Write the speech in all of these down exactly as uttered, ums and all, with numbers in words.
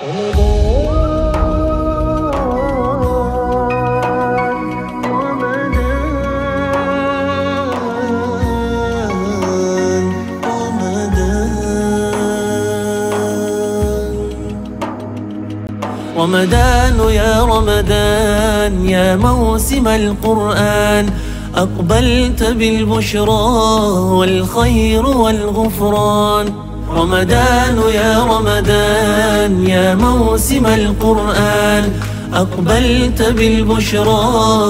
رمضان يا رمضان يا موسم القرآن، أقبلت بالبشرى والخير والغفران. رمضان يا رمضان يا موسم القرآن، أقبلت بالبشرى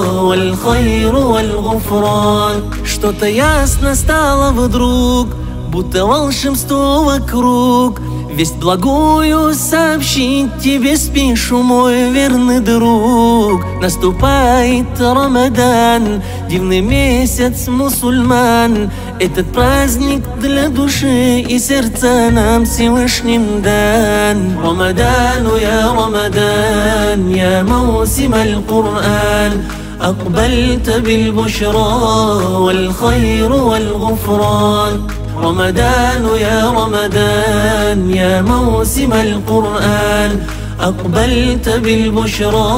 والخير والغفран. Что-то ясно стало вдруг, будто волшебство вокруг. Весть благую сообщить тебе спешу, мой верный друг. Наступает Рамадан, дивный месяц мусульман. Этот праздник для души и сердца нам Всевышним дан. Рамадану я Рамадан, я موسم القرآن، أقبلت بالبشرى والخير والغفران. رمضان يا رمضان يا موسم القرآن، أقبلت بالبشرى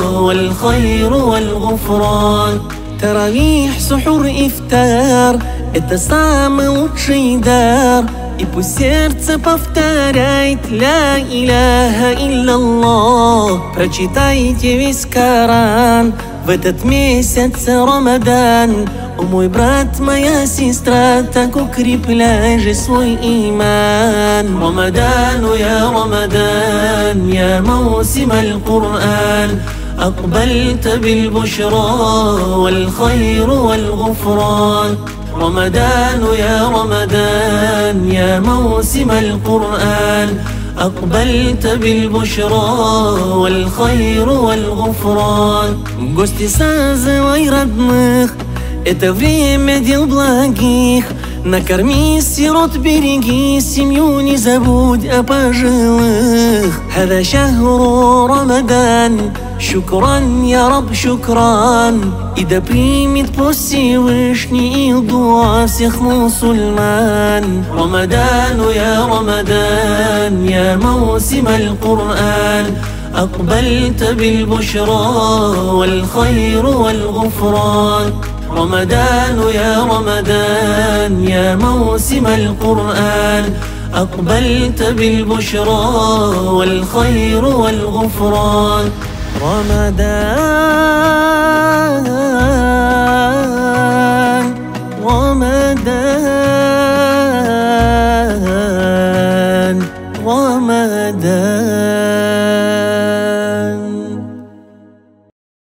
والخير والغفران. تراويح, سحور, ифтар — это самый лучший дар. И пусть сердце повторяет ля иляха илlallah. Прочитайте весь Коран в этот месяц Рамадан. О мой брат, моя сестра, так укрепляй же свой иман. Рамадану я Рамадан я موسم القرآن، أقبلت بالبشرى والخير والغفران. رمضان يا رمضان يا موسم القرآن، أقبلت بالبشرى والخير والغفران. Гости, созывай родных, это время дел благих. Накорми сирот, береги семью, не забудь о пожилых. هذا شهر رمضان, шукран я раб, шукран. И да примет пост Всевышний и дуа всех мусульман. Рамадану я Рамадан я موسم القرآن، أقبلت بالبشرى والخير والغفران. رمضان يا رمضان يا موسم القرآن، أقبلت بالبشرى والخير والغفران. رمضان